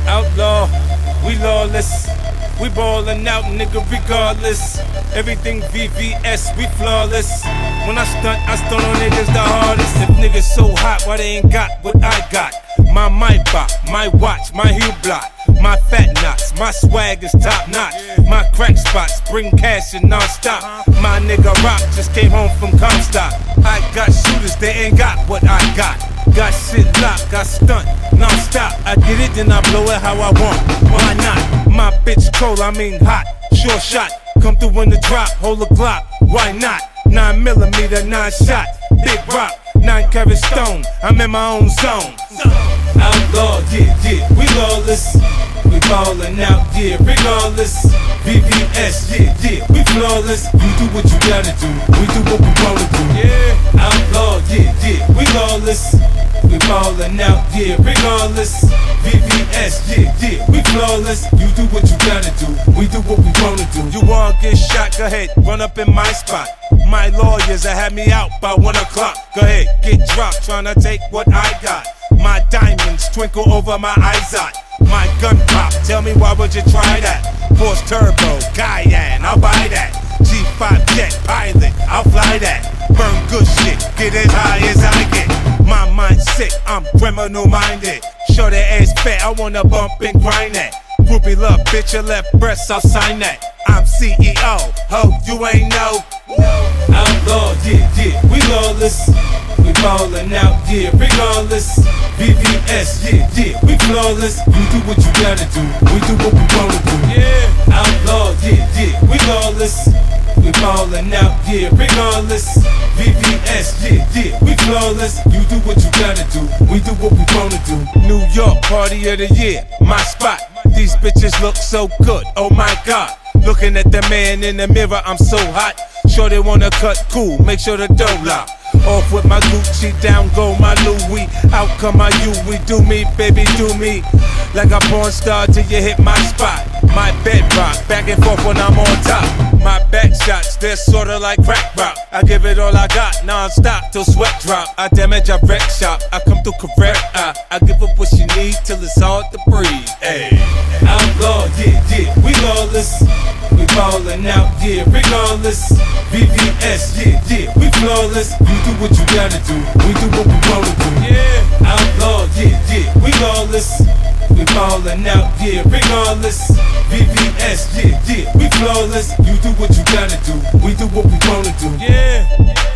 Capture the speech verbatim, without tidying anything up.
Outlaw, we lawless. We ballin' out, nigga, regardless. Everything V V S, we flawless. When I stunt, I stunt on niggas the hardest. If niggas so hot, why they ain't got what I got? My mic bop, my watch, my heel block, my fat knots, my swag is top notch. My crack spots bring cash and non-stop. My nigga Rock just came home from Comstock. I got shooters, they ain't got what I got. Got shit locked, got stunt, non-stop. I get it, then I blow it how I want. Why not? My bitch cold, I mean hot, sure shot. Come through in the drop, hold a Glock, why not? Nine millimeter, nine shot, big rock, nine carat stone. I'm in my own zone. Outlaw, yeah, yeah, we lawless. We ballin' out, yeah, regardless. V V S, yeah, yeah, we flawless. You do what you gotta do, we do what we wanna do. Yeah, outlaw, yeah, yeah, we lawless. We ballin' out, yeah, regardless. V V S, yeah, yeah, we flawless. You do what you gotta do, we do what we wanna do. You wanna get shot, go ahead, run up in my spot. My lawyers have had me out by one o'clock. Go ahead, get dropped, tryna take what I got. My diamonds twinkle over my eyes out. My gun pop, tell me why would you try that? Force turbo, Cayenne, I'll buy that. G five jet pilot, I'll fly that. Burn good shit, get as high as I get. My mind's sick, I'm criminal minded. Show that ass fat, I wanna bump and grind that. Groupie love, bitch, your left breast, I'll sign that. I'm C E O, ho, you ain't know. Outlaw, yeah, yeah, we lawless. We ballin' out, yeah, regardless. V V S, yeah, yeah, we flawless. You do what you gotta do, we do what we wanna do. Yeah, outlaw, yeah, yeah, we lawless. We ballin' out, yeah, regardless. V V S, yeah, yeah, we flawless. You do what you gotta do, we do what we wanna do. New York, party of the year, my spot. These bitches look so good, oh my God. Looking at the man in the mirror, I'm so hot. Sure they wanna cut cool, make sure the dough lock. Off with my Gucci, down go my Louis. Out come my you, we do me, baby, do me. Like a porn star till you hit my spot. My bedrock, back and forth when I'm on top. My back shots, they're sorta like crack rock. I give it all I got, non-stop till sweat drop. I damage, I wreck shop, I come through correct. I, I give her what she need till it's hard to breathe. Ay. Outlaw, yeah, yeah, we lawless. We ballin' out, yeah, regardless. V V S, yeah, yeah, we flawless. You do what you gotta do, we do what we wanna do. Yeah, outlaw, yeah, yeah, we lawless. We ballin' out, yeah, regardless. V V S, yeah, yeah, we flawless. You do what you gotta do, we do what we wanna do. Yeah.